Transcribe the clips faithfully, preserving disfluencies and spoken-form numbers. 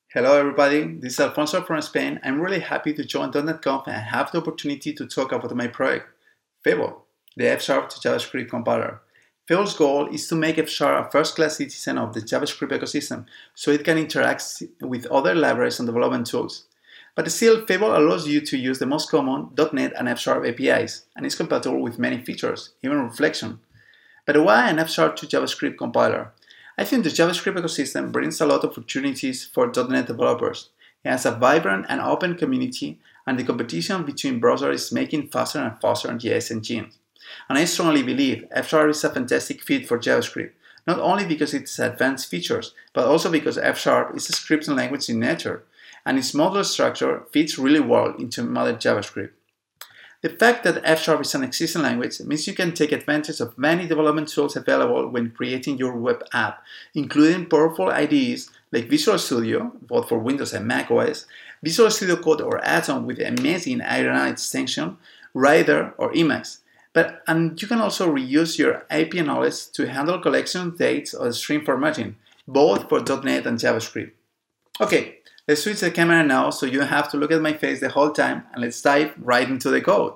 Hello everybody, this is Alfonso from Spain. I'm really happy to join dot net Conf and have the opportunity to talk about my project, Fable, the F Sharp to JavaScript compiler. Fable's goal is to make F Sharp a first-class citizen of the JavaScript ecosystem so it can interact with other libraries and development tools. But still, Fable allows you to use the most common dot net and F Sharp A P Is and is compatible with many features, even reflection. But why an F Sharp to JavaScript compiler? I think the JavaScript ecosystem brings a lot of opportunities for dot net developers. It has a vibrant and open community, and the competition between browsers is making faster and faster J S engines. And I strongly believe F Sharp is a fantastic fit for JavaScript, not only because it has advanced features, but also because F Sharp is a scripting language in nature, and its model structure fits really well into modern JavaScript. The fact that F Sharp is an existing language means you can take advantage of many development tools available when creating your web app, including powerful I D Es like Visual Studio, both for Windows and macOS, Visual Studio Code or add-on with amazing Iron extension, Rider or Emacs. But and you can also reuse your A P I knowledge to handle collection, dates, or string formatting, both for dot net and JavaScript. Okay, let's switch the camera now so you don't have to look at my face the whole time, and let's dive right into the code.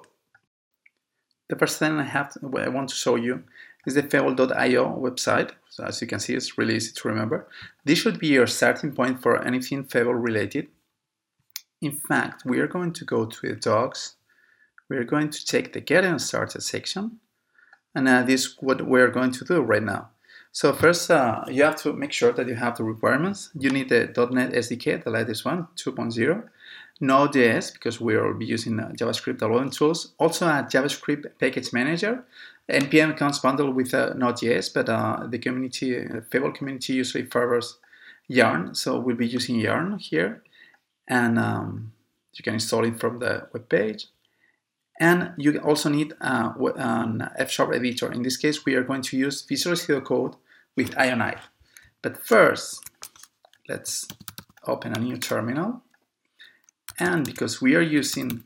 The first thing I have to, I want to show you is the Fable dot i o website. So as you can see, it's really easy to remember. This should be your starting point for anything Fable related. In fact, we are going to go to the docs. We are going to check the Getting Started section, and uh, this is what we're going to do right now. So first, uh, you have to make sure that you have the requirements. You need the dot net S D K, the latest one, two point oh. Node.js, because we will be using uh, JavaScript development tools. Also a JavaScript package manager. N P M comes bundled with uh, Node.js, but uh, the community, uh, Fable community usually favors Yarn, so we'll be using Yarn here. And um, you can install it from the web page. And you also need uh, an F Sharp editor. In this case, we are going to use Visual Studio Code with Ionic. But first, let's open a new terminal. And because we are using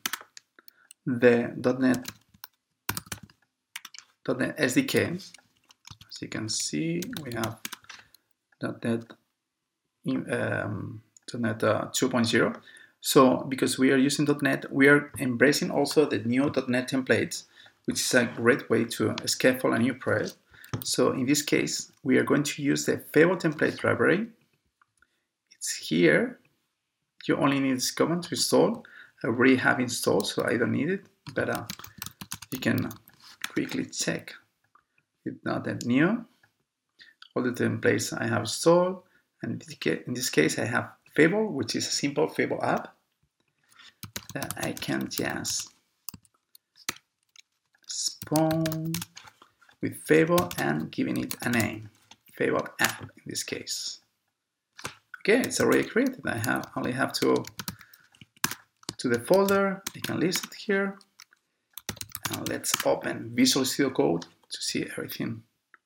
the .NET, .NET S D K, as you can see, we have .NET, um, .NET uh, two point oh. So because we are using .NET, we are embracing also the new .NET templates, which is a great way to scaffold a new project. So in this case, we are going to use the Fable template library. It's here. You only need this command to install. I already have installed, so I don't need it, but uh, you can quickly check it's not that new. All the templates I have installed, and in this case I have Fable, which is a simple Fable app that I can just spawn with Fable and giving it a name, Fable app in this case. Okay, it's already created. I have only have to go to the folder. I can list it here, and let's open Visual Studio Code to see everything.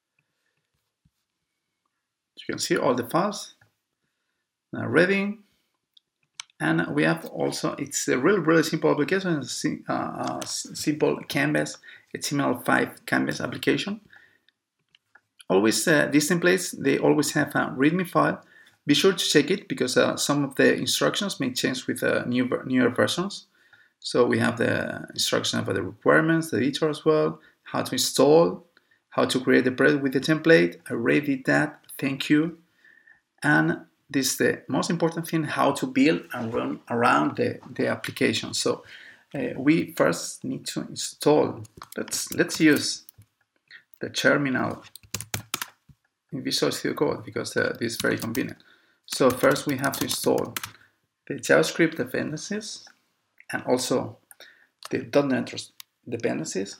You can see all the files now ready, and we have also, it's a really really simple application. It's a uh, simple Canvas H T M L five Canvas application. Always uh, these templates, they always have a README file. Be sure to check it because uh, some of the instructions may change with uh, new newer versions. So we have the instruction about the requirements, the editor as well, how to install, how to create the project with the template. I already did that. Thank you. And this is the most important thing, how to build and run around the, the application. So uh, we first need to install. Let's, let's use the terminal in Visual Studio Code because uh, this is very convenient. So first we have to install the JavaScript dependencies and also the .NET dependencies.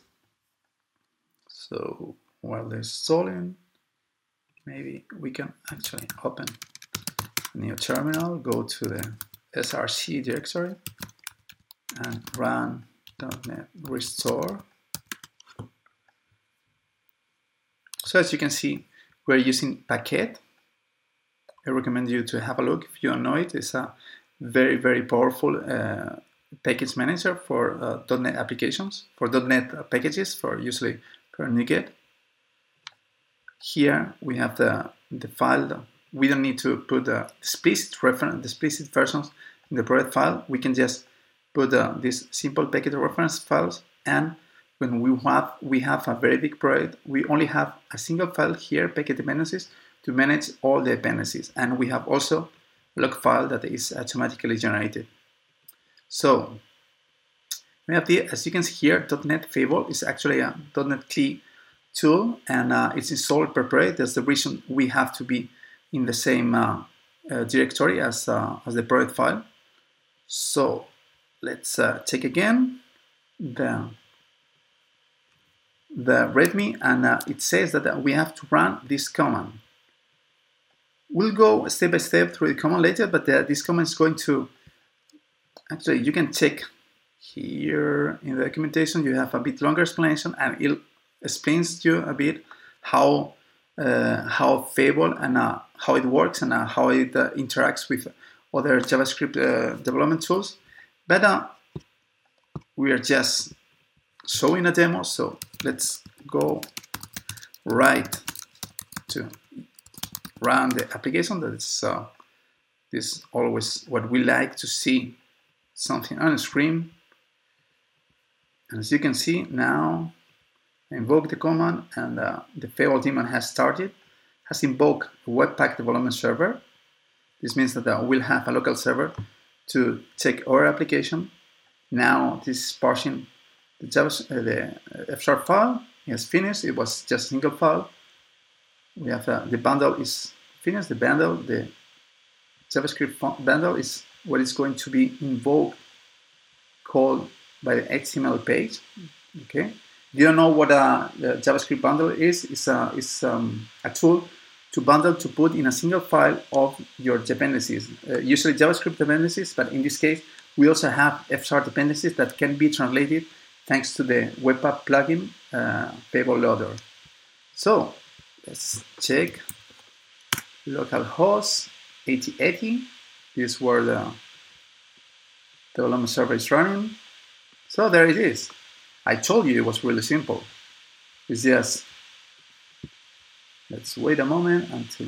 So while they're installing, maybe we can actually open a new terminal, go to the S R C directory and run .NET restore. So as you can see, we're using Packet. I recommend you to have a look if you don't know it. It's a very, very powerful uh, package manager for uh, .NET applications, for .NET packages, for usually for NuGet. Here we have the, the file we don't need to put the explicit reference, the explicit versions in the project file. We can just put uh, these simple package reference files, and when we have we have a very big project, we only have a single file here, package dependencies, to manage all the dependencies, and we have also a log file that is automatically generated. So we have the, as you can see here, .NET Fable is actually a .NET C L I tool, and uh, it's installed per project. That's the reason we have to be in the same uh, uh, directory as, uh, as the project file. So let's uh, take again the, the README, and uh, it says that we have to run this command. We'll go step by step through the command later, but uh, this command is going to, actually you can check here in the documentation, you have a bit longer explanation, and it explains to you a bit how uh, how Fable and uh, how it works, and uh, how it uh, interacts with other JavaScript uh, development tools. But uh, we are just showing a demo, so let's go right to run the application. That's uh, this always what we like to see, something on the screen. And as you can see now, I invoke the command, and uh, the Fable daemon has started, has invoked a Webpack development server. This means that uh, we'll have a local server to check our application. Now this is parsing the, Java, uh, the F sharp file. It has finished. It was just a single file. We have uh, the bundle is finished. The bundle, the JavaScript bundle is what is going to be invoked, called by the H T M L page. Okay. If you don't know what a, the JavaScript bundle is, it's, a, it's um, a tool to bundle, to put in a single file of your dependencies, uh, usually JavaScript dependencies, but in this case, we also have F sharp dependencies that can be translated thanks to the Webpack plugin, uh, Fable Loader. So let's check localhost eighty eighty. This is where the development server is running. So there it is. I told you it was really simple. It's just, let's wait a moment until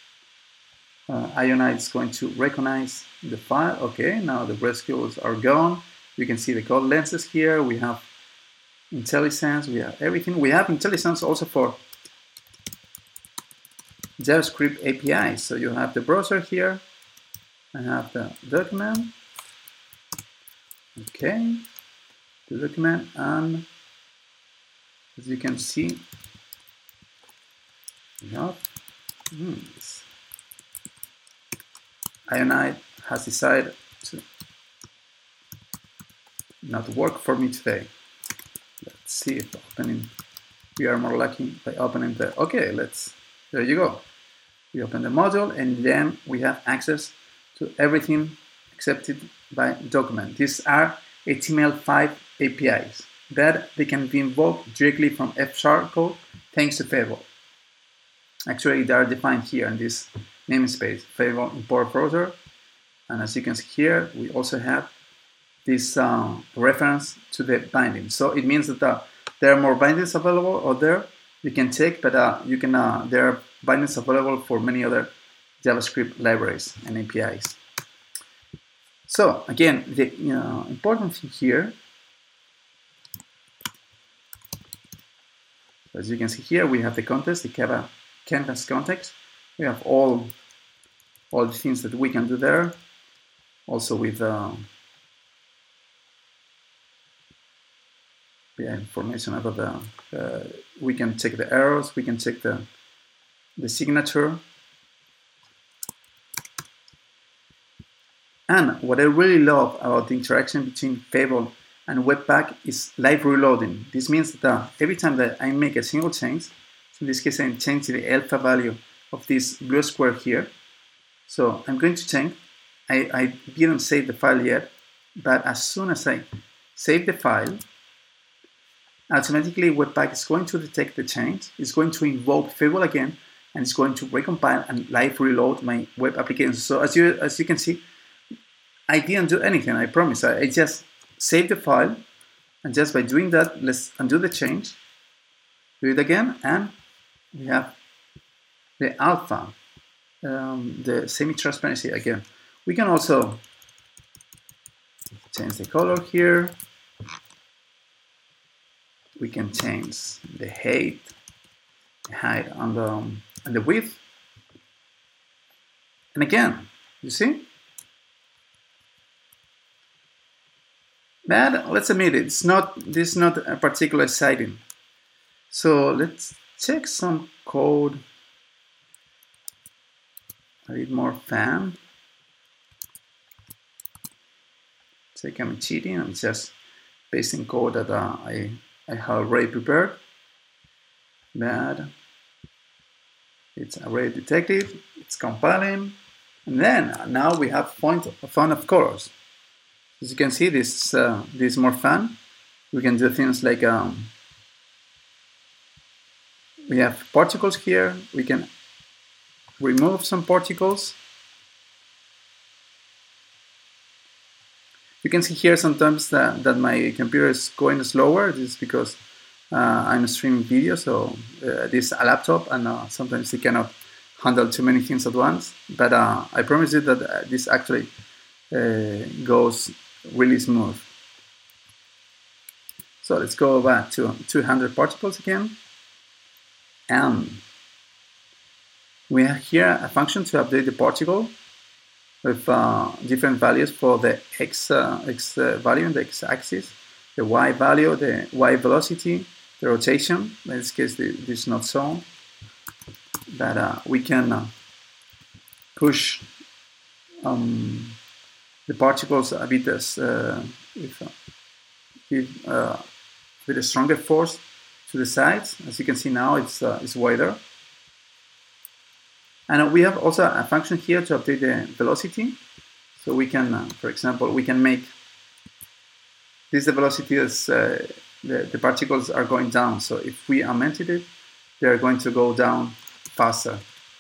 uh, Ionite is going to recognize the file. Okay, now the rescues are gone. You can see the code lenses here. We have IntelliSense, we have everything. We have IntelliSense also for JavaScript A P Is. So you have the browser here. I have the document. Okay. The document, and as you can see, we have hmm, Ionite has decided to not work for me today. Let's see if opening, we are more lucky by opening the, okay, let's, there you go. We open the module, and then we have access to everything accepted by document. These are H T M L five A P Is that they can be invoked directly from F sharp code thanks to Fable. Actually, they are defined here in this namespace, Fable import browser. And as you can see here, we also have this um, reference to the binding. So it means that uh, there are more bindings available out there. You can check, but uh, you can. Uh, there are bindings available for many other JavaScript libraries and A P Is. So again, the you know, important thing here, as you can see here, we have the context, the Java Canvas context. We have all, all the things that we can do there. Also with uh, yeah, information about the, uh, we can check the errors, we can check the, the signature. And what I really love about the interaction between Fable and Webpack is live reloading. This means that uh, every time that I make a single change, so in this case I'm changing the alpha value of this blue square here. So I'm going to change. I, I didn't save the file yet, but as soon as I save the file, automatically Webpack is going to detect the change. It's going to invoke Fable again, and it's going to recompile and live reload my web application. So as you as you can see, I didn't do anything, I promise. I, I just saved the file, and just by doing that, let's undo the change, do it again, and we have the alpha um, the semi-transparency again. We can also change the color here. We can change the height, the height on the, and the width. And again, you see? But let's admit it, it's not, this is not a particular exciting. So let's check some code a bit more fun. Check I'm cheating, I'm just pasting code that uh, I, I have already prepared. But it's already detected, it's compiling. And then now we have font, a font of colors. As you can see, this, uh, this is more fun. We can do things like, um, we have particles here. We can remove some particles. You can see here sometimes that, that my computer is going slower. This is because uh, I'm streaming video, so uh, this is a laptop, and uh, sometimes it cannot handle too many things at once. But uh, I promise you that uh, this actually uh, goes really smooth. So let's go back to two hundred particles again. And we have here a function to update the particle with uh, different values for the x, uh, x uh, value in the x-axis, the y value, the y velocity, the rotation. In this case, this is not shown. But uh, we can uh, push um, the particles a bit as, uh, with, uh, with, uh, with a stronger force to the sides. As you can see now, it's, uh, it's wider. And we have also a function here to update the velocity. So we can, uh, for example, we can make this the velocity as uh, the, the particles are going down. So if we augmented it, they are going to go down faster.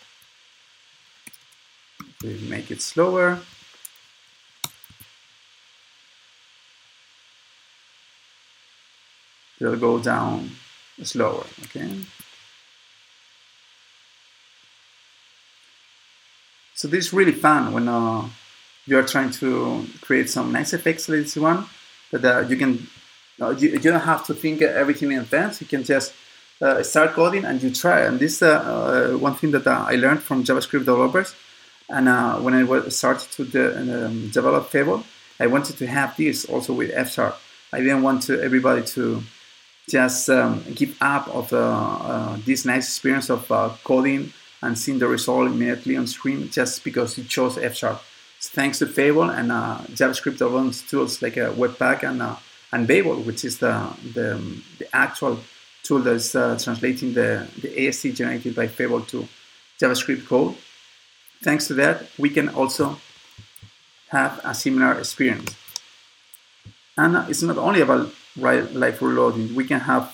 We make it slower. They'll go down slower, okay? So this is really fun when uh, you're trying to create some nice effects like this one, but uh, you can, uh, you, you don't have to think everything in advance. You can just uh, start coding and you try. And this is uh, uh, one thing that uh, I learned from JavaScript developers. And uh, when I started to de um, develop Fable, I wanted to have this also with F sharp. I didn't want to, everybody to just um, give up of uh, uh, this nice experience of uh, coding and seeing the result immediately on screen just because you chose F sharp. So thanks to Fable and uh, JavaScript development tools like uh, Webpack and uh, and Babel, which is the the, the actual tool that's uh, translating the, the A S C generated by Fable to JavaScript code. Thanks to that, we can also have a similar experience. And uh, it's not only about live reloading. We can have,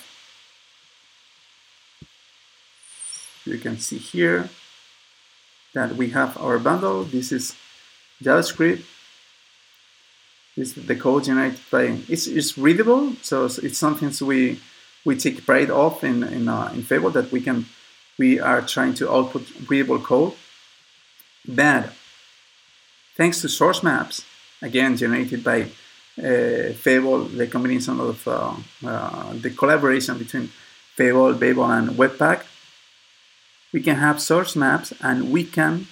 you can see here that we have our bundle. This is JavaScript. This is the code generated by, it's, it's readable, so it's something we we take pride of in in, uh, in Fable, that we can we are trying to output readable code. But thanks to source maps, again generated by uh, Fable, the combination of uh, uh, the collaboration between Fable, Babel, and Webpack, we can have source maps, and we can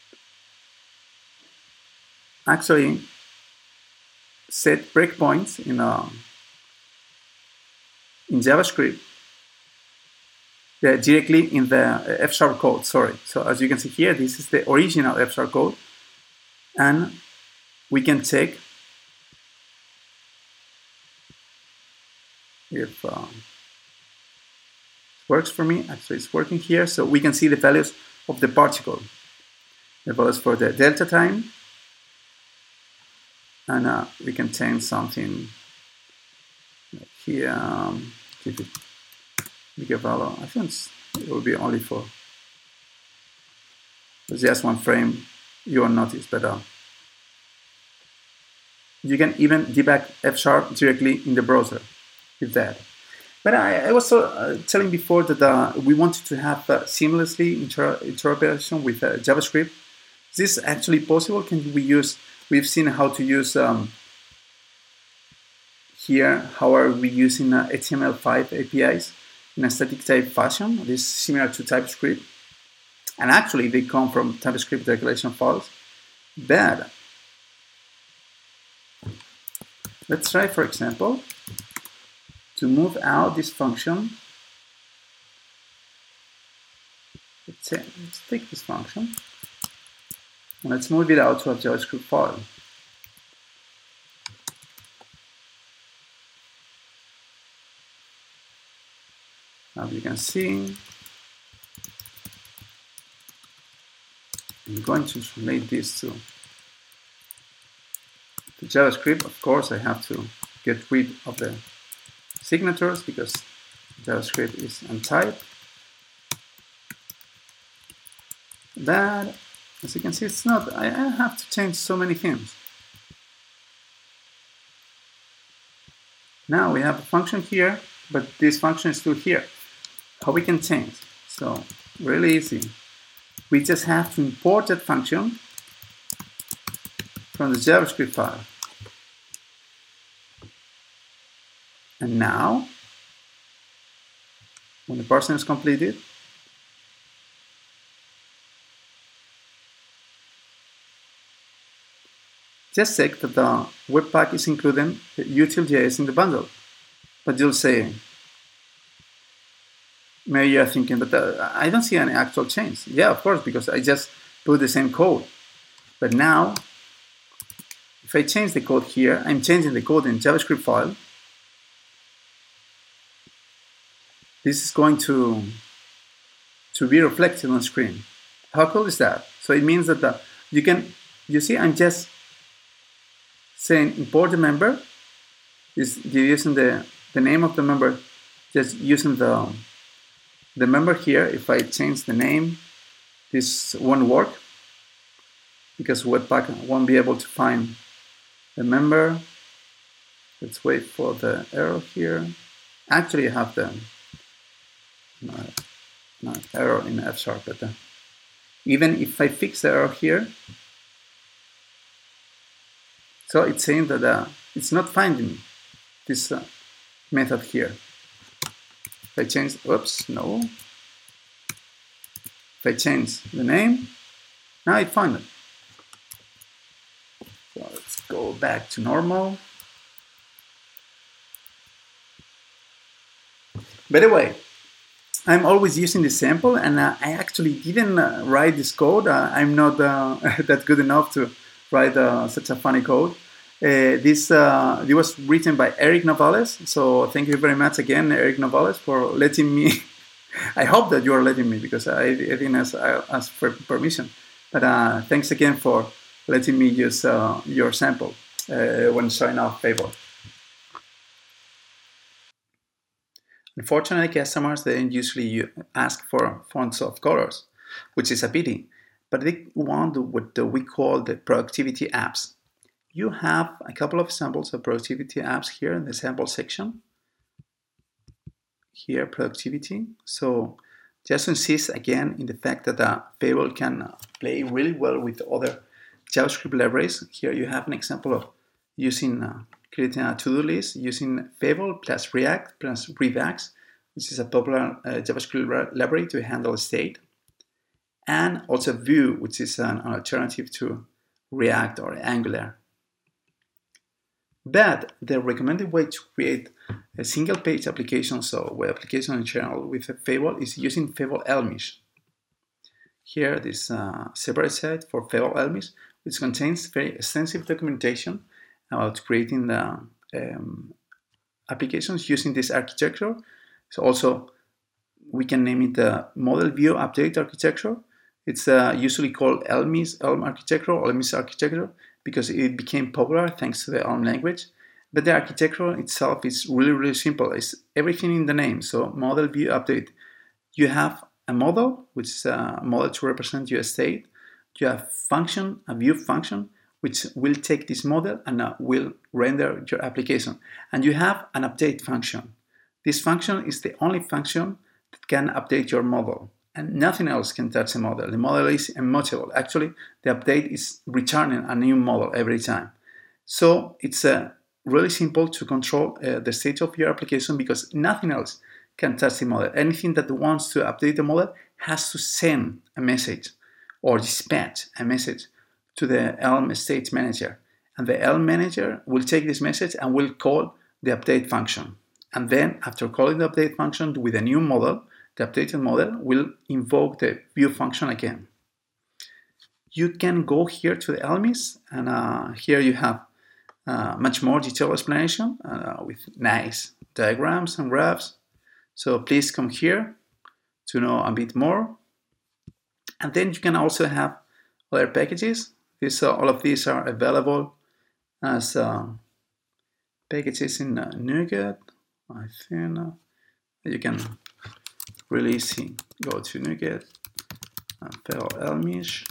actually set breakpoints in uh, in JavaScript uh, directly in the F sharp code. Sorry. So as you can see here, this is the original F sharp code, and we can check if uh, it works for me. Actually, it's working here. So we can see the values of the particle, the values for the delta time. And uh, we can change something here, um, give it bigger value. I think it will be only for just one frame. You will notice, but uh, you can even debug F sharp directly in the browser with that. But I, I was uh, telling before that uh, we wanted to have uh, seamlessly inter interoperation with uh, JavaScript. Is this actually possible? Can we use, we've seen how to use um, here, how are we using uh, H T M L five A P Is in a static type fashion. This is similar to TypeScript. And actually they come from TypeScript declaration files. But let's try, for example, to move out this function. Let's, say, let's take this function and let's move it out to a JavaScript file. As you can see, I'm going to translate this to, to JavaScript. Of course, I have to get rid of the signatures because JavaScript is untyped. But as you can see, it's not, I, I have to change so many things. Now we have a function here, but this function is still here. How we can change? So really easy. We just have to import that function from the JavaScript file. And now, when the parsing is completed, just check that the Webpack is including util.js in the bundle. But you'll say, maybe you're thinking, but uh, I don't see any actual change. Yeah, of course, because I just put the same code. But now, if I change the code here, I'm changing the code in JavaScript file. This is going to, to be reflected on screen. How cool is that? So it means that the, you can, you see, I'm just saying import the member, is using the, the name of the member, just using the, the member here. If I change the name, this won't work because Webpack won't be able to find the member. Let's wait for the error here. Actually, I have the no, no, error in F sharp, but uh, even if I fix the error here, so it's saying that uh, it's not finding this uh, method here. If I change, oops, no. If I change the name, now it found it. So let's go back to normal. By the way, I'm always using this sample, and uh, I actually didn't uh, write this code. Uh, I'm not uh, that good enough to write uh, such a funny code. Uh, this uh, this was written by Eric Novales, so thank you very much again, Eric Novales, for letting me. I hope that you are letting me because I, I didn't ask, I ask for permission. But uh, thanks again for letting me use uh, your sample uh, when showing off Fable. Unfortunately, customers they don't usually ask for fonts of colors, which is a pity. But they want what we call the productivity apps. You have a couple of samples of productivity apps here in the sample section. Here, productivity. So just insist again in the fact that uh, Fable can play really well with other JavaScript libraries. Here you have an example of using uh, creating a to-do list using Fable plus React plus Redux, which is a popular uh, JavaScript library to handle state, and also Vue, which is an, an alternative to React or Angular. But the recommended way to create a single page application, so web application in general with Fable, is using Fable Elmish. Here, this uh, separate site for Fable Elmish, which contains very extensive documentation about creating the um, applications using this architecture. So also, we can name it the Model View Update architecture. It's uh, usually called Elmish, Elm architecture, or Elmish architecture, because it became popular thanks to the Elm language. But the architecture itself is really, really simple. It's everything in the name. So Model View Update. You have a model, which is a model to represent your state. You have function, a view function, which will take this model and uh, will render your application. And you have an update function. This function is the only function that can update your model, and nothing else can touch the model. The model is immutable. Actually, the update is returning a new model every time. So it's uh, really simple to control uh, the state of your application because nothing else can touch the model. Anything that wants to update the model has to send a message or dispatch a message to the Elm State Manager. And the Elm Manager will take this message and will call the update function. And then after calling the update function with a new model, the updated model will invoke the view function again. You can go here to the Elmis, and uh, here you have uh, much more detailed explanation uh, with nice diagrams and graphs. So please come here to know a bit more. And then you can also have other packages. This, uh, all of these are available as uh, packages in uh, NuGet. I think uh, you can really see, go to NuGet and Feral Elmish,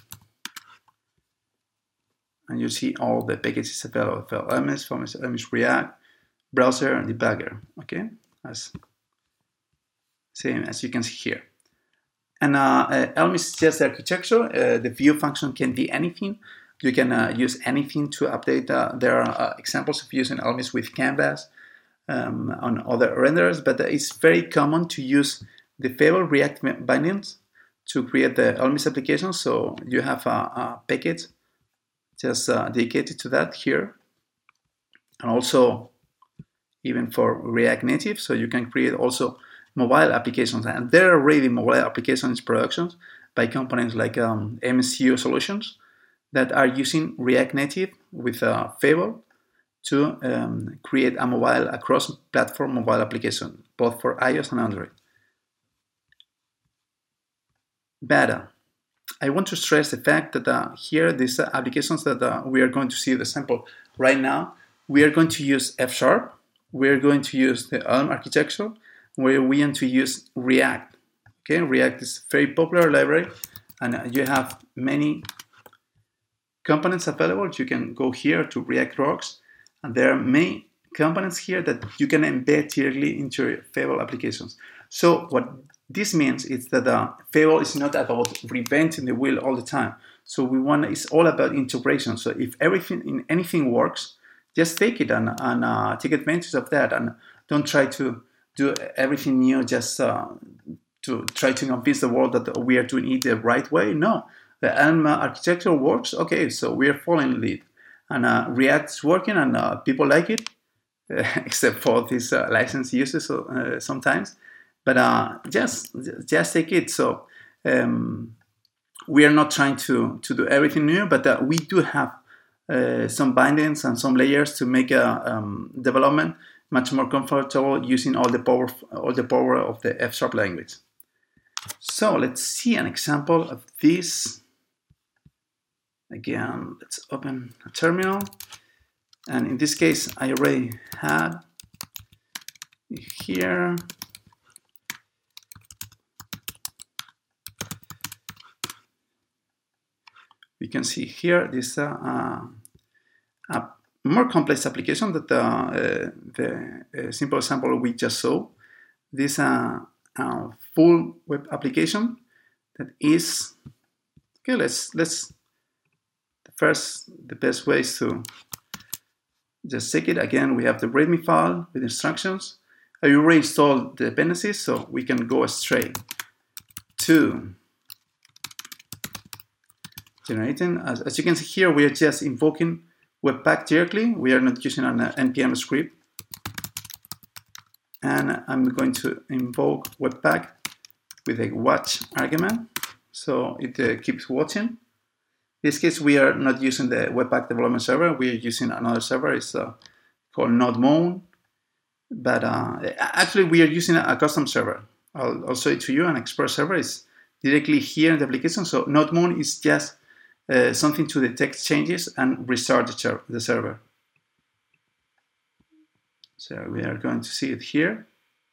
and you see all the packages available: Feral Elmish, Feral Elmish React, Browser, and Debugger. Okay, as same as you can see here. And uh, uh, Elm is just the architecture. Uh, the view function can be anything. You can uh, use anything to update. Uh, there are uh, examples of using Elmis with Canvas um, on other renderers, but it's very common to use the Fable React bindings to create the Elmis application. So you have a, a package just uh, dedicated to that here, and also even for React Native. So you can create also mobile applications, and there are already mobile applications productions by companies like um, M S U Solutions that are using React Native with uh, Fable to um, create a mobile, a cross-platform mobile application, both for iOS and Android. But uh, I want to stress the fact that uh, here, these uh, applications that uh, we are going to see the sample right now, we are going to use F Sharp, we are going to use the Elm architecture, where we want to use React. Okay, React is a very popular library, and uh, you have many components available. You can go here to React Rocks, and there are many components here that you can embed directly into your Fable applications. So what this means is that uh, Fable is not about reinventing the wheel all the time. So we want it's all about integration. So if everything in anything works, just take it and, and uh, take advantage of that, and don't try to do everything new just uh, to try to convince the world that we are doing it the right way. No, the Elm architecture works. Okay, so we are following lead, and uh, React's working, and uh, people like it, uh, except for these uh, license uses uh, sometimes. But uh, just just take it. So um, we are not trying to to do everything new, but uh, we do have uh, some bindings and some layers to make a um, development much more comfortable using all the power all the power of the F Sharp language. So let's see an example of this. Again, let's open a terminal, and in this case, I already had here. We can see here this uh, uh, a more complex application that uh, uh, the uh, simple example we just saw. This uh, uh, full web application that is okay. Let's let's first the best way is to just check it again. We have the README file with instructions. I already installed the dependencies, so we can go straight to generating. As, as you can see here, we are just invoking Webpack directly. We are not using an N P M script. And I'm going to invoke Webpack with a watch argument. So it uh, keeps watching. In this case, we are not using the Webpack development server. We are using another server. It's uh, called NodeMoon. But uh, actually, we are using a custom server. I'll, I'll show it to you. An Express server is directly here in the application. So NodeMoon is just uh, something to detect changes and restart the, the server. So we are going to see it here.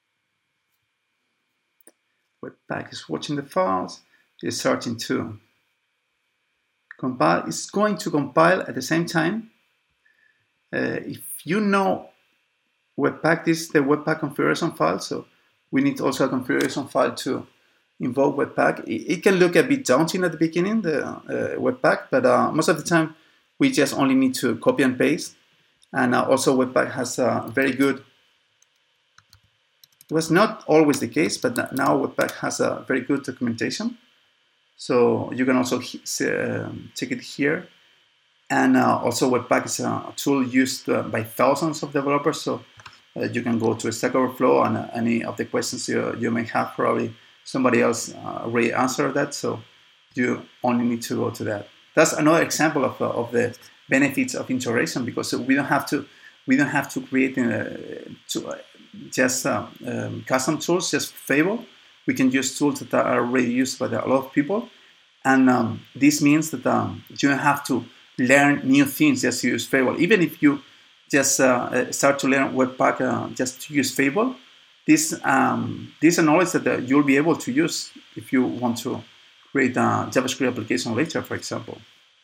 Webpack is watching the files. It's starting to compile. It's going to compile at the same time. Uh, if you know Webpack, this is the Webpack configuration file. So we need also a configuration file to invoke Webpack. It, it can look a bit daunting at the beginning, the uh, Webpack, but uh, most of the time we just only need to copy and paste. And uh, also Webpack has a very good, it was not always the case, but now Webpack has a very good documentation. So you can also uh, check it here. And uh, also Webpack is a tool used uh, by thousands of developers. So uh, you can go to Stack Overflow, and uh, any of the questions you, you may have, probably somebody else uh, already answered that. So you only need to go to that. That's another example of, uh, of the benefits of integration, because we don't have to we don't have to create uh, to, uh, just uh, um, custom tools just for Fable. We can use tools that are already used by a lot of people, and um, this means that um, you don't have to learn new things just to use Fable. Even if you just uh, start to learn Webpack uh, just to use Fable, this um, this is a knowledge that uh, you'll be able to use if you want to create a JavaScript application later, for example.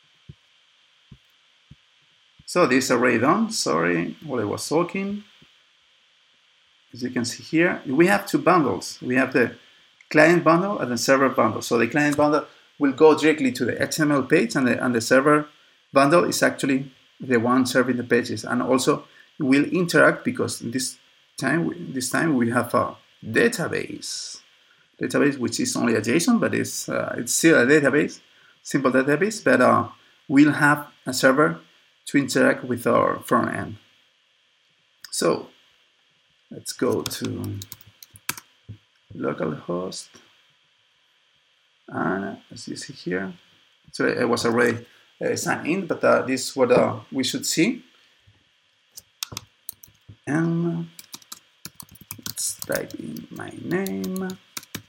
So this is already done. Sorry, while I was talking. As you can see here, we have two bundles. We have the client bundle and the server bundle. So the client bundle will go directly to the H T M L page, and the, and the server bundle is actually the one serving the pages, and also will interact, because this time this time we have a database, database which is only a JSON, but it's uh, it's still a database, simple database, but uh, we'll have a server to interact with our front end. So let's go to localhost, and as you see here, so it was already uh, signed in, but uh, this is what uh, we should see. And let's type in my name.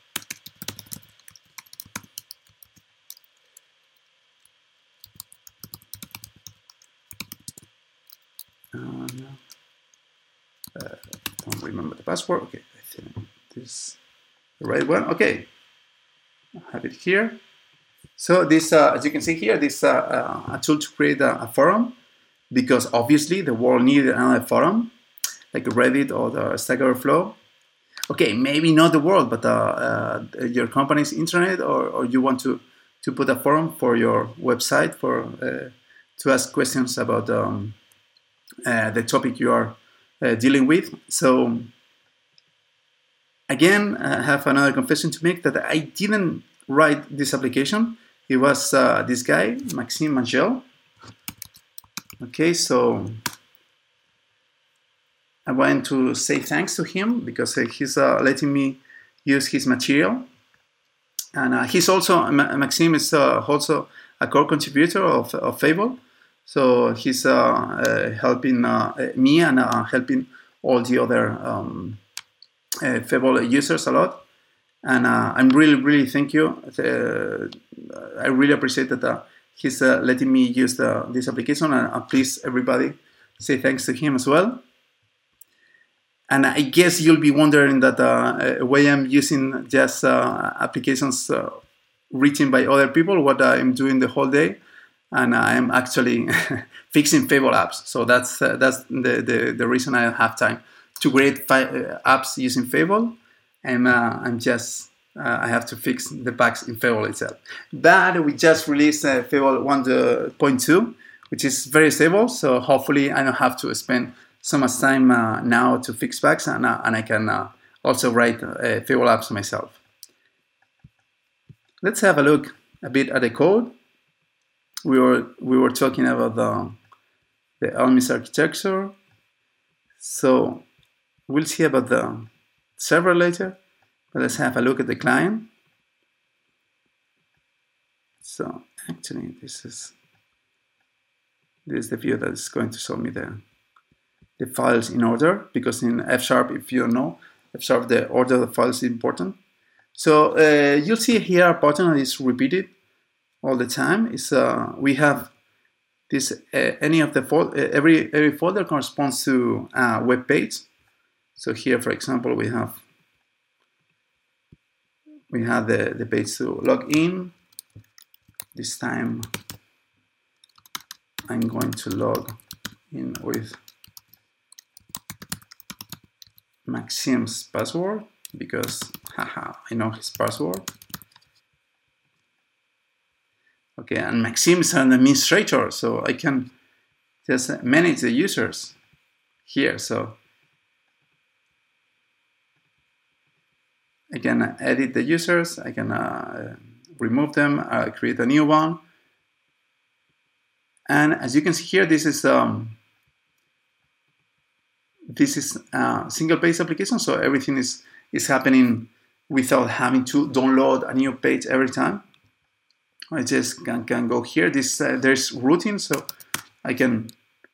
And, uh, don't remember the password. Okay, I think this is the right one. Okay, I have it here. So this, uh, as you can see here, this is uh, uh, a tool to create a, a forum, because obviously the world needed another forum, like Reddit or the Stack Overflow. Okay, maybe not the world, but uh, uh, your company's internet, or, or you want to, to put a forum for your website for uh, to ask questions about um, uh, the topic you are uh, dealing with. So again, I have another confession to make, that I didn't write this application. It was uh, this guy, Maxime Magel. Okay, so I want to say thanks to him, because uh, he's uh, letting me use his material. And uh, he's also, Maxime is uh, also a core contributor of, of Fable. So he's uh, uh, helping uh, me and uh, helping all the other um, uh, Fable users a lot. And uh, I'm really, really thank you. Uh, I really appreciate that uh, he's uh, letting me use the, this application. And uh, please, everybody, say thanks to him as well. And I guess you'll be wondering that uh, why I'm using just uh, applications uh, written by other people, what I'm doing the whole day. And I'm actually fixing Fable apps. So that's uh, that's the, the, the reason I have time to create uh, apps using Fable. And uh, I'm just, uh, I have to fix the bugs in Fable itself. But we just released uh, Fable one point two, which is very stable. So hopefully I don't have to spend so much time uh, now to fix bugs, and, uh, and I can uh, also write uh, Fable apps myself. Let's have a look a bit at the code. We were we were talking about the the Elmis architecture, so we'll see about the server later. But let's have a look at the client. So actually, this is this is the view that is going to show me the the files in order, because in F Sharp, if you don't know, F Sharp, the order of the files is important. So uh, you'll see here a pattern that is repeated all the time. Is uh, we have this uh, any of the fol uh, every every folder corresponds to a web page. So here, for example, we have we have the the page to log in. This time, I'm going to log in with Maxim's password because haha, I know his password. Okay, and Maxim is an administrator, so I can just manage the users here. So I can edit the users, I can uh, remove them, uh, create a new one. And as you can see here, this is um, this is a single-page application, so everything is is happening without having to download a new page every time. I just can, can go here. This uh, there's routing, so I can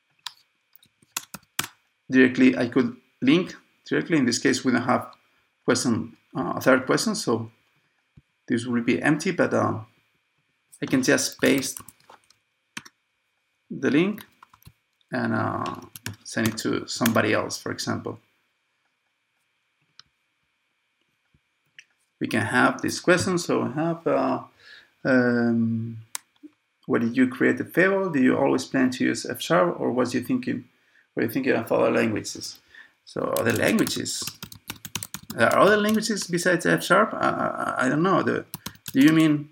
directly I could link directly. In this case, we don't have question uh, a third question, so this will be empty. But uh, I can just paste the link and uh, send it to somebody else, for example. We can have this question. So I have. Uh, Um, what did you create the Fable? Do you always plan to use F sharp, or was you thinking, were you thinking of other languages? So other languages. There are other languages besides F sharp? I, I, I don't know. The, do you mean?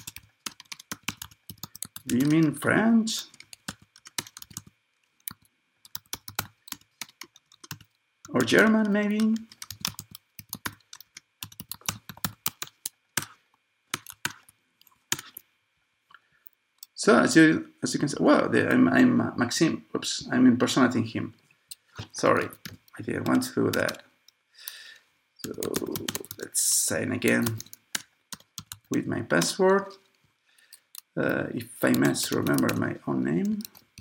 Do you mean French? Or German, maybe? So as you as you can see, well, the, I'm I'm uh, Maxim. Oops, I'm impersonating him. Sorry, I didn't want to do that. So let's sign again with my password. Uh, if I must remember my own name.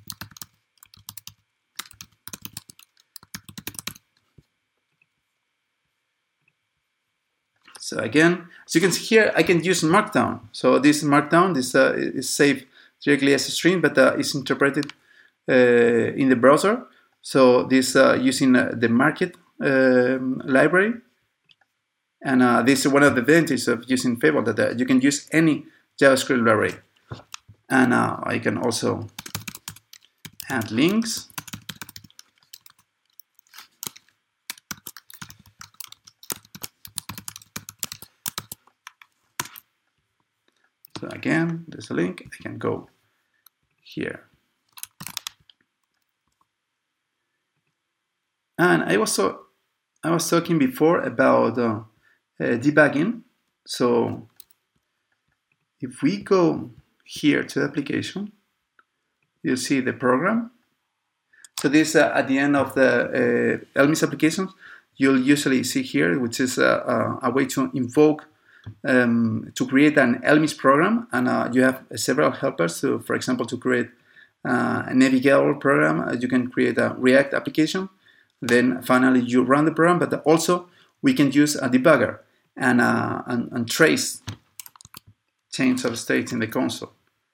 So again, as you can see here, I can use Markdown. So this Markdown, this uh, is saved directly as a string, but uh, is interpreted uh, in the browser. So this uh, using uh, the Market um, library, and uh, this is one of the advantages of using Fable, that uh, you can use any JavaScript library, and uh, I can also add links. So again, there's a link. I can go here. And I also I was talking before about uh, uh, debugging. So if we go here to the application, you see the program. So this uh, at the end of the uh, Elmis application, you'll usually see here, which is a, a, a way to invoke Um, to create an Elmis program, and uh, you have several helpers. So, for example, to create uh, a navigable program, uh, you can create a React application. Then finally, you run the program. But also, we can use a debugger and uh, and, and trace change of states in the console.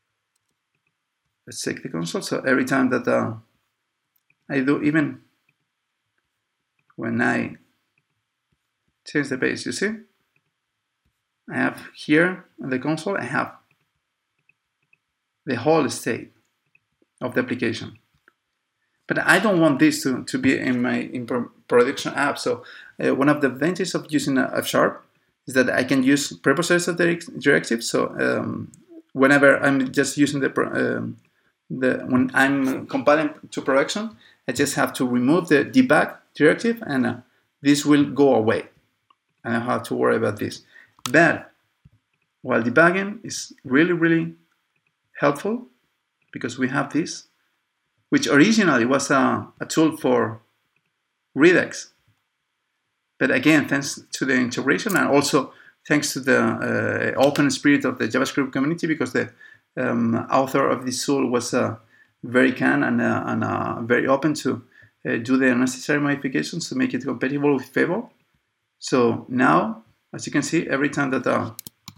Let's check the console. So every time that uh, I do, even when I change the page, you see. I have here on the console, I have the whole state of the application. But I don't want this to, to be in my in production app. So uh, one of the advantages of using F sharp is that I can use preprocessor directives. So um, whenever I'm just using the, um, the, when I'm compiling to production, I just have to remove the debug directive, and uh, this will go away. I don't have to worry about this. But while debugging is really, really helpful, because we have this, which originally was a, a tool for Redux. But again, thanks to the integration, and also thanks to the uh, open spirit of the JavaScript community, because the um, author of this tool was uh, very kind and, uh, and uh, very open to uh, do the necessary modifications to make it compatible with Fable. So now, as you can see, every time that uh,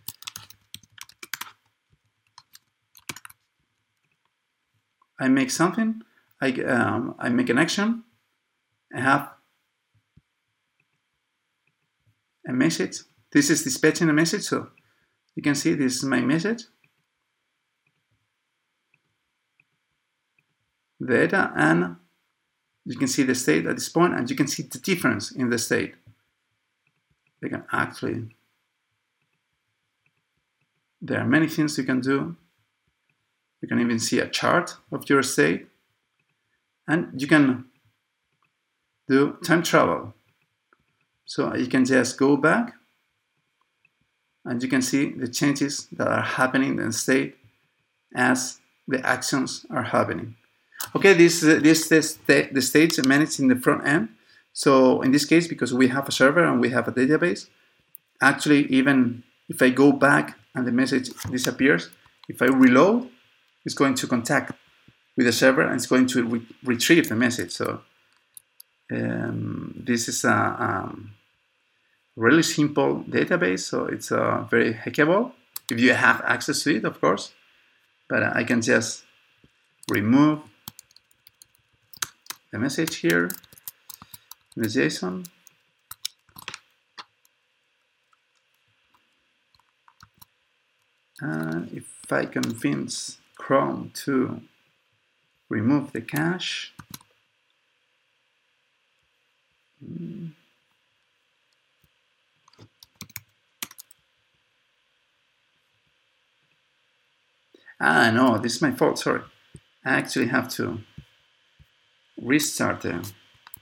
I make something, I, um, I make an action, I have a message. This is dispatching a message, so you can see this is my message. Data, and You can see the state at this point, and you can see the difference in the state. You can actually, there are many things you can do. You can even see a chart of your state, and you can do time travel. So you can just go back, and you can see the changes that are happening in the state as the actions are happening. Okay, this uh, this is the, the states managed in the front end. So in this case, because we have a server and we have a database, actually even if I go back and the message disappears, if I reload, it's going to contact with the server and it's going to re retrieve the message. So um, this is a um, really simple database, so it's uh, very hackable if you have access to it, of course. But I can just remove the message here in the JSON. And if I convince Chrome to remove the cache, ah no, this is my fault, sorry. I actually have to restart the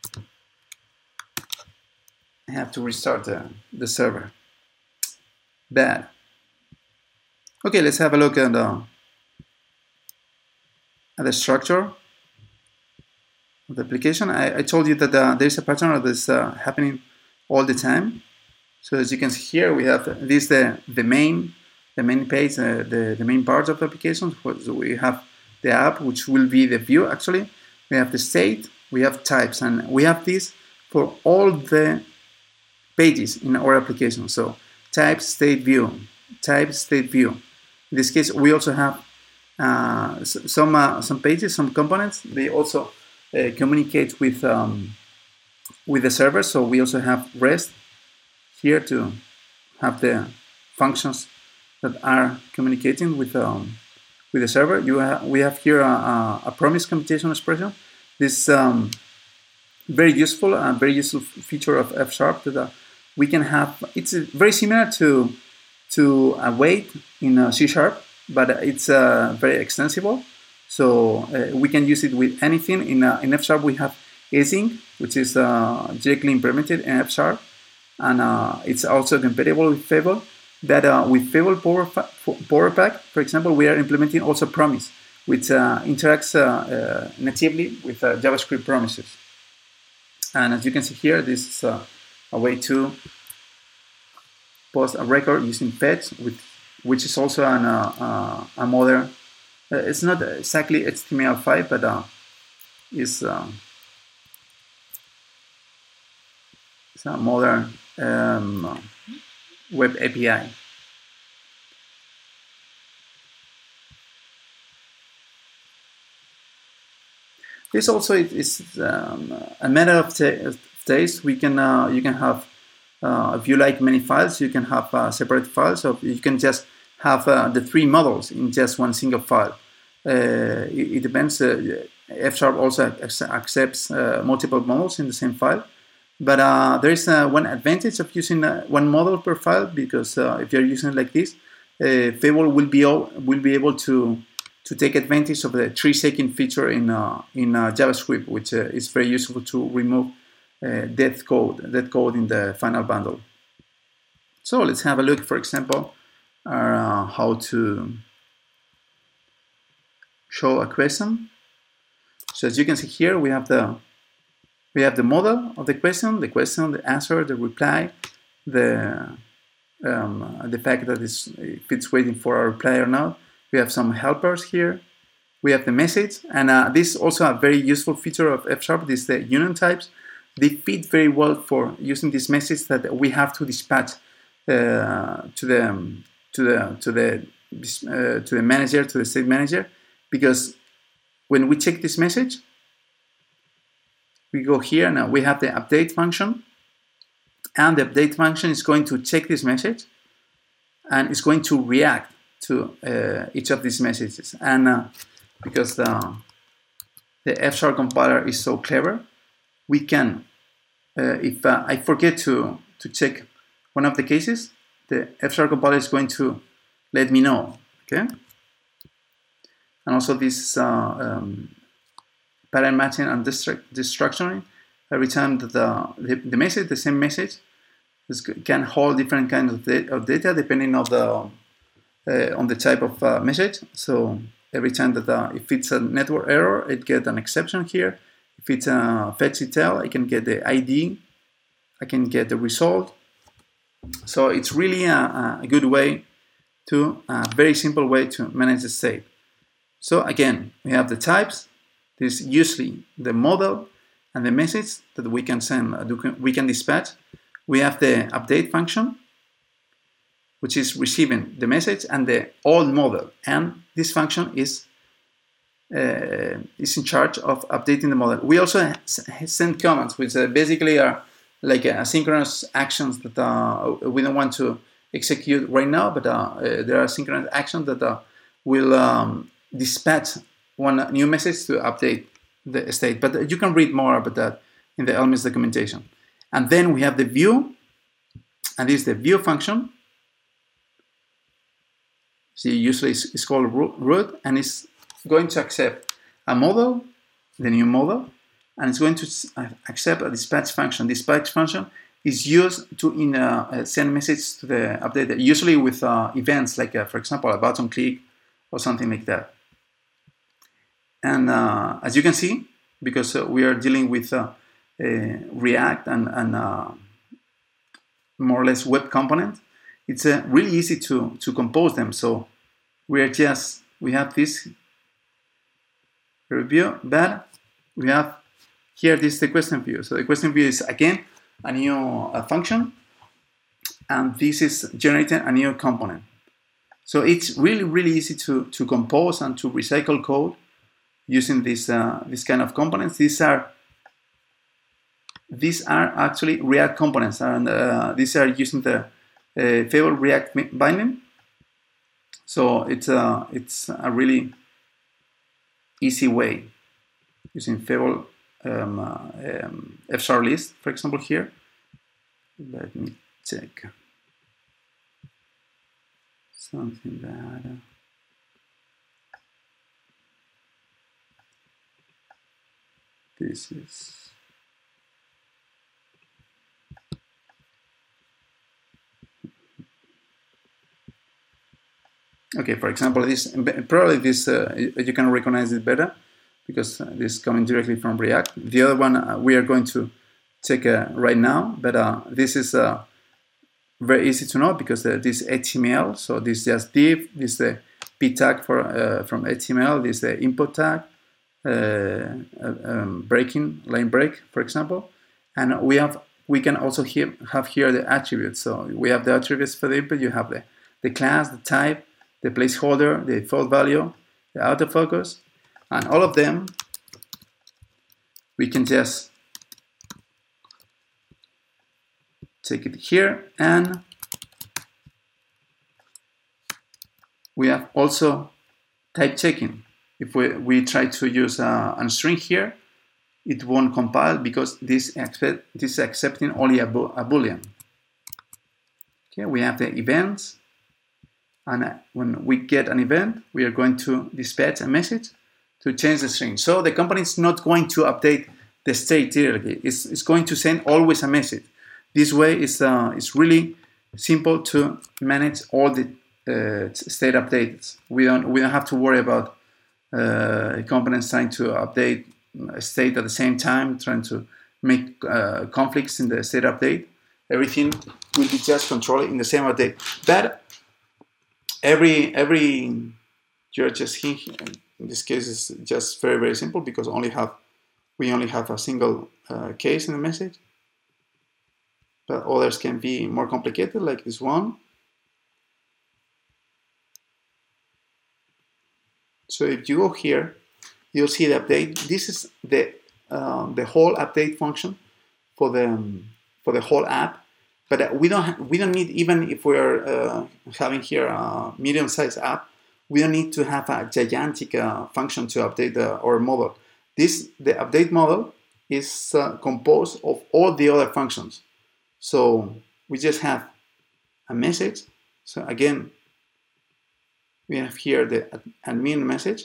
I have to restart the, the server. Bad. Okay, let's have a look at the, at the structure of the application. I, I told you that uh, there is a pattern of this uh, happening all the time. So as you can see here, we have this the the main the main page, uh, the the main part of the application. So we have the app, which will be the view. Actually, we have the state, we have types, and we have this for all the pages in our application. So type, state, view, type, state, view. In this case, we also have uh, some uh, some pages, some components. They also uh, communicate with um, with the server. So we also have REST here to have the functions that are communicating with um, with the server. You ha we have here a, a promise computation expression. This um, very useful and very useful feature of F Sharp that uh, we can have. It's uh, very similar to to await in uh, C Sharp, but it's uh, very extensible. So uh, we can use it with anything. In uh, in F Sharp we have async, which is uh, directly implemented in F Sharp, and uh, it's also compatible with Fable. But uh, with Fable Power, Power Pack, for example, we are implementing also Promise, which uh, interacts uh, uh, natively with uh, JavaScript promises. And as you can see here, this is uh, a way to post a record using fetch, with, which is also an, uh, uh, a modern, uh, it's not exactly H T M L five, but uh, it's, uh, it's a modern um, web A P I. This also is um, a matter of taste. We can uh, you can have uh, if you like many files, you can have uh, separate files. So you can just have uh, the three models in just one single file. Uh, it, it depends. Uh, F Sharp also accepts uh, multiple models in the same file. But uh, there is uh, one advantage of using uh, one model per file, because uh, if you're using it like this, uh, Fable will be all, will be able to to take advantage of the three second feature in uh, in uh, JavaScript, which uh, is very useful to remove uh, dead code, dead code in the final bundle. So let's have a look, for example, uh, how to show a question. So as you can see here, we have the we have the model of the question, the question, the answer, the reply, the um, the fact that it's, if it's waiting for a reply or not. We have some helpers here. We have the message, and uh, this is also a very useful feature of F Sharp. This is the union types. They fit very well for using this message that we have to dispatch uh, to the to the to the uh, to the manager, to the state manager, because when we check this message, we go here. Now we have the update function, and the update function is going to check this message, and it's going to react to uh, each of these messages. And uh, because the, the F Sharp compiler is so clever, we can, uh, if uh, I forget to, to check one of the cases, the F sharp compiler is going to let me know, okay? And also this uh, um, pattern matching and destruction, every time that the, the, the message, the same message, is, can hold different kinds of, da of data depending on the, uh, on the type of uh, message. So every time that uh, if it's a network error, it gets an exception here. If it's a fetch detail, I can get the I D, I can get the result. So it's really a, a good way to, a very simple way to manage the state. So again, we have the types. This is usually the model and the message that we can send, uh, we can dispatch. We have the update function, which is receiving the message and the old model. And this function is, uh, is in charge of updating the model. We also send commands, which uh, basically are like uh, asynchronous actions that uh, we don't want to execute right now, but uh, uh, there are synchronous actions that uh, will um, dispatch one new message to update the state. But you can read more about that in the Elements documentation. And then we have the view, and this is the view function. See, usually it's called root, and it's going to accept a model, the new model, and it's going to accept a dispatch function. Dispatch function is used to in, uh, send message to the updater, usually with uh, events like, uh, for example, a button click or something like that. And uh, as you can see, because uh, we are dealing with uh, uh, React and, and uh, more or less web component, it's uh, really easy to, to compose them. So we are just, we have this review, but we have here this is the question view. So the question view is again a new uh, function, and this is generating a new component. So it's really, really easy to, to compose and to recycle code using this uh, this kind of components. These are these are actually React components, and uh, these are using the uh, Fable React binding. So it's a it's a really easy way using Fable um, uh, um, F sharp list, for example. Here, let me check something that. Uh, This is okay. For example, this probably this uh, you can recognize it better because uh, this is coming directly from React. The other one uh, we are going to check uh, right now, but uh, this is uh, very easy to know because uh, this H T M L. So this is just div. This is the p tag for uh, from H T M L. This is the input tag. Uh, um, breaking line break, for example, and we have we can also here, have here the attributes. So we have the attributes for the input. You have the the class, the type, the placeholder, the default value, the autofocus, and all of them we can just take it here, and we have also type checking. If we, we try to use a, a string here, it won't compile because this, expect, this is accepting only a, bo a boolean. Okay, we have the events, and when we get an event, we are going to dispatch a message to change the string. So the company is not going to update the state directly. It's, it's going to send always a message. This way is uh, it's really simple to manage all the uh, state updates. We don't we don't have to worry about Uh, components trying to update a state at the same time, trying to make uh, conflicts in the state update. Everything will be just controlled in the same update. But every every you're just here. In this case, is just very very simple because only have we only have a single uh, case in the message. But others can be more complicated, like this one. So if you go here, you'll see the update. This is the uh, the whole update function for the um, for the whole app. But uh, we don't we don't need, even if we're uh, having here a medium-sized app, we don't need to have a gigantic uh, function to update the, our model. This the update model is uh, composed of all the other functions. So we just have a message. So again, we have here the admin message.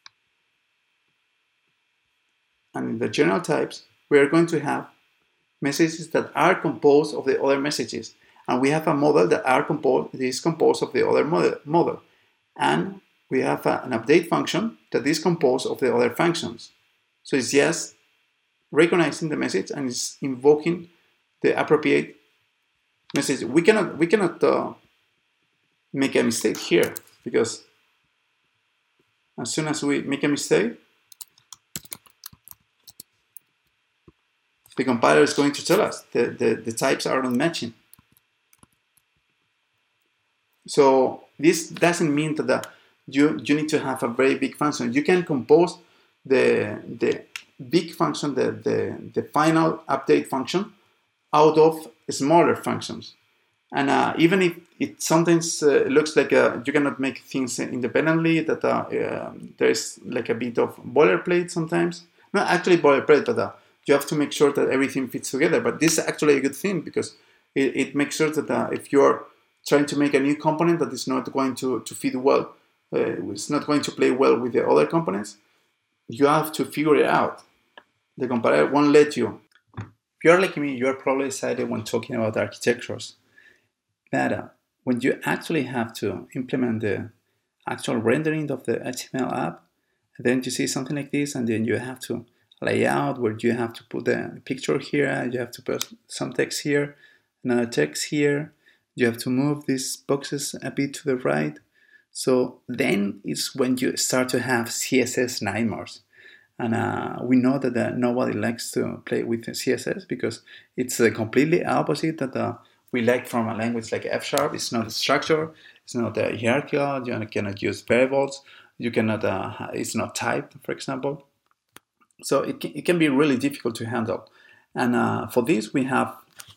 And in the general types, we are going to have messages that are composed of the other messages. And we have a model that are composed, that is composed of the other model. model. And we have a, an update function that is composed of the other functions. So it's just recognizing the message and it's invoking the appropriate message. We cannot, we cannot uh, make a mistake here, because as soon as we make a mistake, the compiler is going to tell us the, the, the types are not matching. So this doesn't mean that the, you, you need to have a very big function. You can compose the, the big function, the, the, the final update function, out of smaller functions. And uh, even if it sometimes uh, looks like uh, you cannot make things independently, that uh, uh, there's like a bit of boilerplate sometimes. Not actually boilerplate, but uh, you have to make sure that everything fits together. But this is actually a good thing, because it, it makes sure that uh, if you're trying to make a new component that is not going to, to fit well, uh, it's not going to play well with the other components, you have to figure it out. The compiler won't let you. If you're like me, you're probably excited when talking about architectures. But uh, when you actually have to implement the actual rendering of the H T M L app, then you see something like this, and then you have to lay out where you have to put the picture here, you have to put some text here, another text here, you have to move these boxes a bit to the right. So then it's when you start to have C S S nightmares. And uh, we know that uh, nobody likes to play with C S S, because it's uh, completely opposite that uh, we like from a language like F sharp. It's not a structure, it's not a hierarchical, you cannot use variables, you cannot, uh, it's not typed, for example. So it can, it can be really difficult to handle. And uh, for this, we have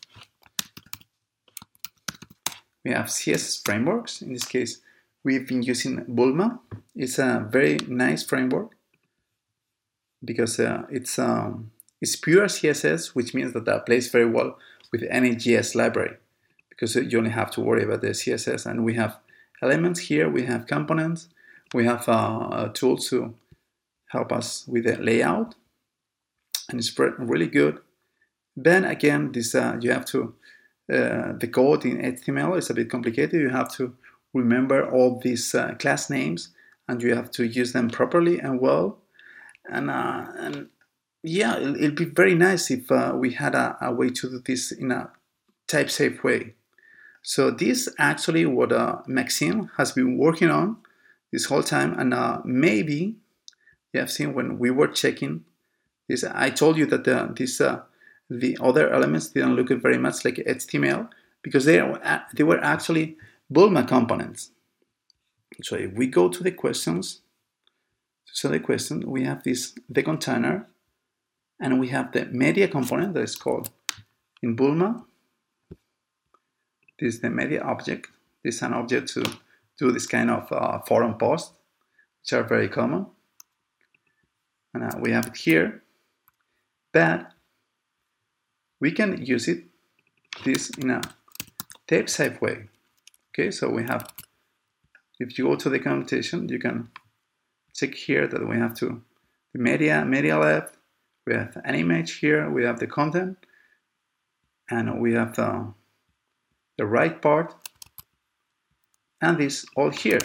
we have C S S frameworks. In this case, we've been using Bulma. It's a very nice framework, because uh, it's um, it's pure C S S, which means that that plays very well with any J S library, because you only have to worry about the C S S. And we have elements here, we have components, we have uh, tools to help us with the layout, and it's really good. Then again, this uh, you have to uh, the code in H T M L is a bit complicated. You have to remember all these uh, class names, and you have to use them properly and well. And uh, and yeah, it'll, it'll be very nice if uh, we had a, a way to do this in a type-safe way. So this actually what uh, Maxime has been working on this whole time, and uh, maybe you have seen when we were checking this, I told you that the, this uh, the other elements didn't look very much like H T M L, because they are, they were actually Bulma components. So if we go to the questions, so the question, we have this the container, and we have the media component that is called in Bulma. This is the media object. This is an object to do this kind of uh, forum posts, which are very common. And uh, we have it here, but we can use it this in a type-safe way. Okay, so we have, if you go to the computation, you can check here that we have to the media, media left, we have an image here, we have the content, and we have the, the right part, and this all here.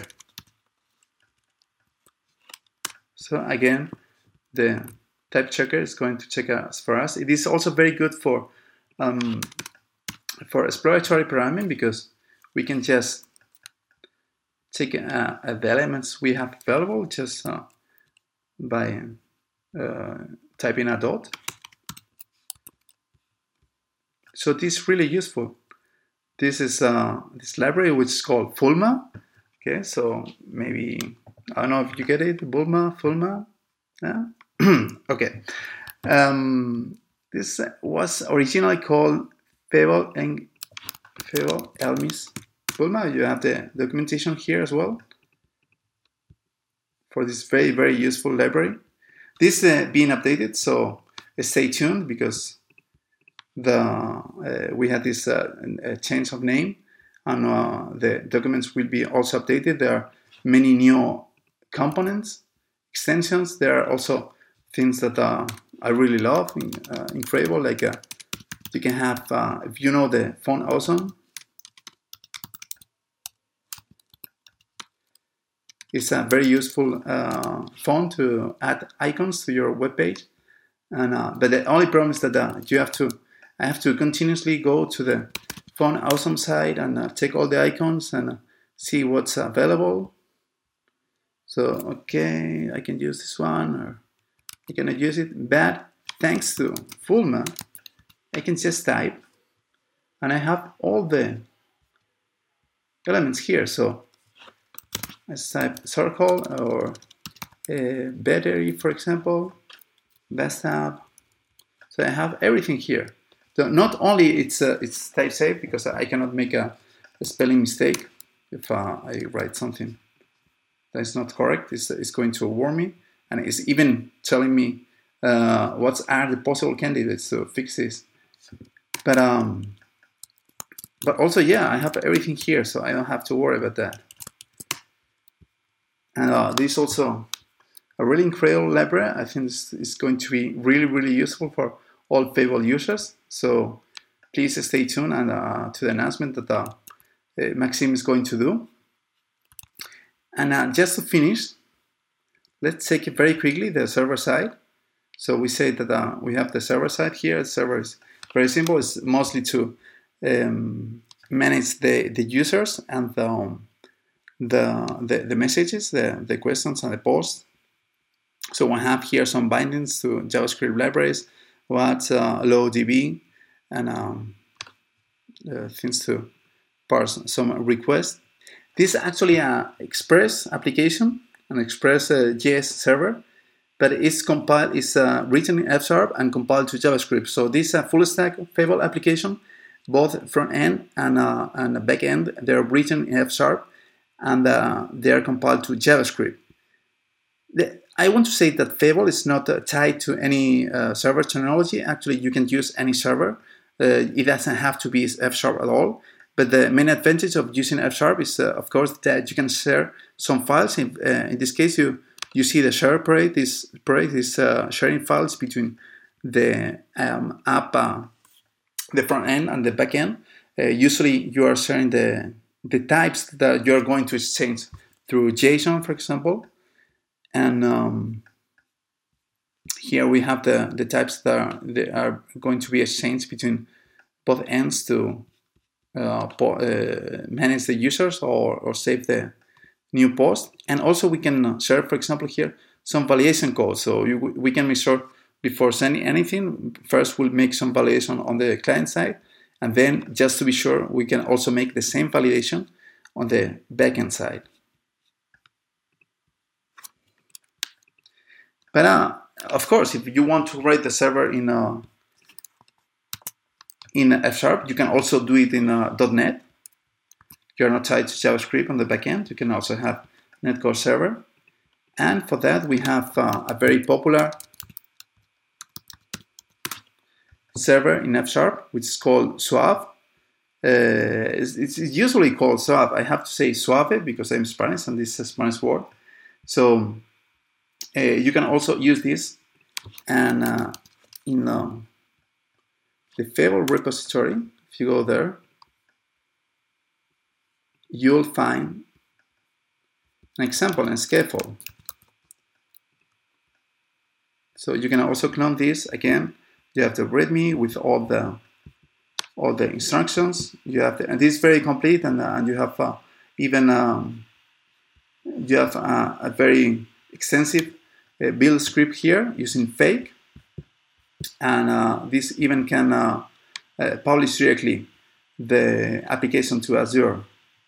So again, the type checker is going to check us for us. It is also very good for um, for exploratory programming, because we can just take uh, the elements we have available just uh, by uh, typing a dot. So this is really useful. This is uh, this library which is called Fulma. Okay, so maybe I don't know if you get it, Bulma, Fulma. Yeah. Okay. Um, this was originally called Fable and Fable Elmis Bulma. You have the documentation here as well for this very, very useful library. This is uh, being updated, so stay tuned because the uh, we had this uh, change of name, and uh, the documents will be also updated. There are many new components, extensions. There are also things that uh, I really love in, uh, in Frable, like uh, you can have, uh, if you know the font Awesome, it's a very useful uh, font to add icons to your web page. And uh, but the only problem is that uh, you have to, I have to continuously go to the Font Awesome site and uh, take all the icons and uh, see what's available. So okay, I can use this one, or I cannot use it. But thanks to Fulma, I can just type, and I have all the elements here. So let's type circle or uh, battery, for example, bathtub. So I have everything here. So not only it's uh, it's type safe, because I cannot make a, a spelling mistake if uh, I write something that's not correct. It's, it's going to warn me, and it's even telling me uh, what are the possible candidates to fix this. But um, but also, yeah, I have everything here, so I don't have to worry about that. And uh, this is also a really incredible library. I think this is going to be really, really useful for all Fable users. So please stay tuned and uh, to the announcement that uh, Maxime is going to do. And uh, just to finish, let's take it very quickly, the server side. So we say that uh, we have the server side here. The server is very simple. It's mostly to um, manage the, the users and the, um, the, the, the messages, the, the questions and the posts. So we have here some bindings to JavaScript libraries, what uh, LowDB, and um, uh, things to parse some requests. This is actually an Express application, an Express uh, J S server, but it's compiled, it's uh, written in F sharp and compiled to JavaScript. So this is a full stack Fable application, both front end and uh, and back end. They're written in F sharp, and uh, they are compiled to JavaScript. The, I want to say that Fable is not uh, tied to any uh, server technology. Actually, you can use any server. Uh, it doesn't have to be F sharp at all. But the main advantage of using F sharp is, uh, of course, that you can share some files. In, uh, in this case, you you see the share project. This project is uh, sharing files between the um, app, uh, the front end, and the back end. Uh, usually, you are sharing the the types that you are going to exchange through JSON, for example. And um, here we have the, the types that are, that are going to be exchanged between both ends to uh, po uh, manage the users or, or save the new post. And also we can share, for example, here some validation code. So you, we can make sure before sending anything, first we'll make some validation on the client side. And then just to be sure, we can also make the same validation on the backend side. But uh, of course, if you want to write the server in uh, in F sharp, you can also do it in uh, .NET. You're not tied to JavaScript on the backend. You can also have Netcore server. And for that, we have uh, a very popular server in F sharp, which is called Suave. Uh, it's, it's usually called Suave. I have to say Suave because I'm Spanish and this is a Spanish word. So uh, you can also use this, and uh, in uh, the Fable repository, if you go there, you'll find an example and scaffold. So you can also clone this. Again, you have the README with all the all the instructions. You have the, and this is very complete, and, uh, and you have uh, even um, you have uh, a very extensive uh, build script here using Fake, and uh, this even can uh, uh, publish directly the application to Azure.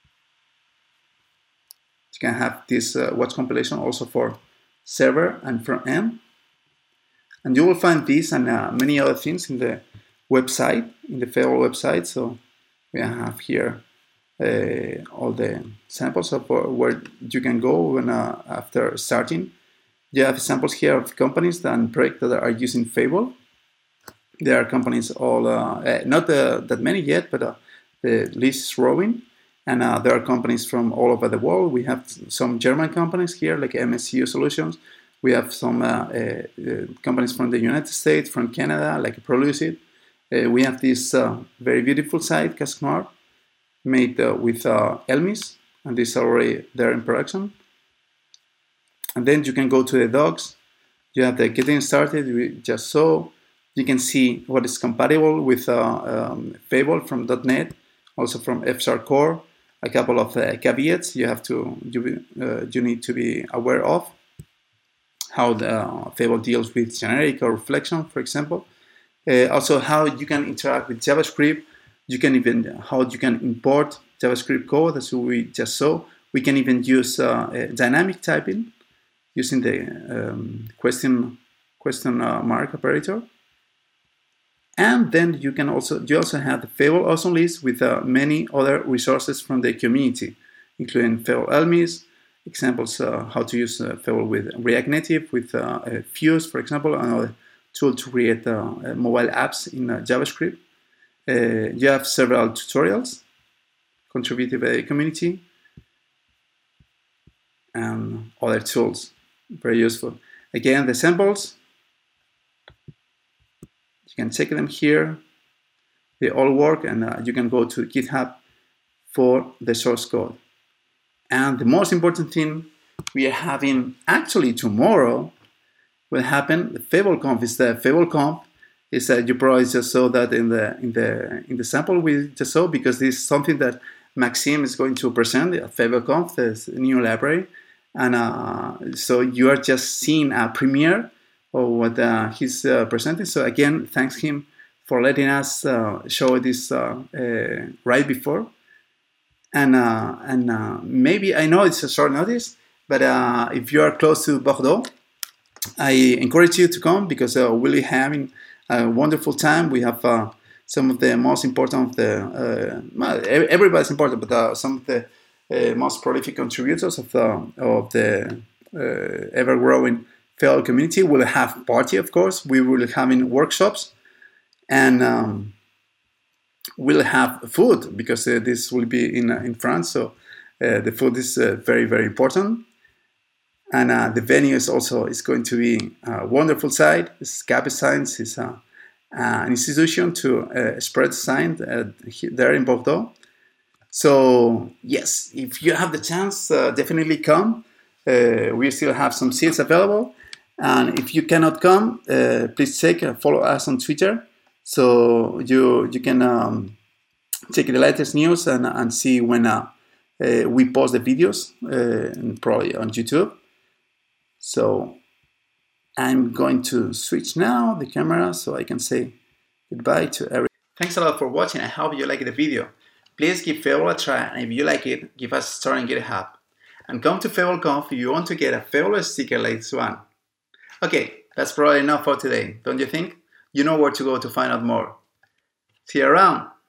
You can have this uh, watch compilation also for server and front end. And you will find this and uh, many other things in the website, in the Fable website. So we have here uh, all the samples of where you can go when, uh, after starting. You have samples here of companies and projects that are using Fable. There are companies all, uh, uh, not uh, that many yet, but uh, the list is growing. And uh, there are companies from all over the world. We have some German companies here, like M S C U Solutions. We have some uh, uh, uh, companies from the United States, from Canada, like Prolucid. Uh, we have this uh, very beautiful site, Casque Noir, made uh, with uh, Elmis, and this is already there in production. And then you can go to the docs. You have the getting started, we just saw. You can see what is compatible with uh, um, Fable from dot net, also from F Sharp Core. A couple of uh, caveats you have to you, uh, you need to be aware of. How the uh, Fable deals with generic or reflection, for example. Uh, also, how you can interact with JavaScript. You can even how you can import JavaScript code, as we just saw. We can even use uh, dynamic typing using the um, question question uh, mark operator. And then you can also you also have the Fable Awesome list with uh, many other resources from the community, including Fable Elmis, examples uh, how to use uh, Fable with React Native, with uh, uh, Fuse, for example, another tool to create uh, uh, mobile apps in uh, JavaScript. Uh, you have several tutorials contributed by the community and other tools, very useful. Again, the samples. You can check them here. They all work, and uh, you can go to GitHub for the source code. And the most important thing we are having actually tomorrow will happen. The FableConf is the FableConf. Is uh, you probably just saw that in the in the in the sample we just saw, because this is something that Maxime is going to present at FableConf, this new library, and uh, so you are just seeing a premiere of what uh, he's uh, presenting. So again, thanks him for letting us uh, show this uh, uh, right before. And uh, and uh, maybe, I know it's a short notice, but uh, if you are close to Bordeaux, I encourage you to come, because uh, we'll be having a wonderful time. We have uh, some of the most important of the, uh, well, everybody's important, but uh, some of the uh, most prolific contributors of the, of the uh, ever-growing Fable community will have party, of course. We will be having workshops, and um, we'll have food, because uh, this will be in, uh, in France, so uh, the food is uh, very, very important. And uh, the venue is also is going to be a wonderful site. Capes Science is uh, an institution to uh, spread science uh, there in Bordeaux. So yes, if you have the chance, uh, definitely come. Uh, we still have some seats available. And if you cannot come, uh, please check, uh, follow us on Twitter, so you you can um, check the latest news and, and see when uh, uh, we post the videos, uh, and probably on YouTube. So I'm going to switch now the camera so I can say goodbye to everyone. Thanks a lot for watching. I hope you liked the video. Please give Fable a try, and if you like it, give us a star on GitHub. And come to FableConf if you want to get a Fable sticker like this one. Okay, that's probably enough for today, don't you think? You know where to go to find out more. See you around!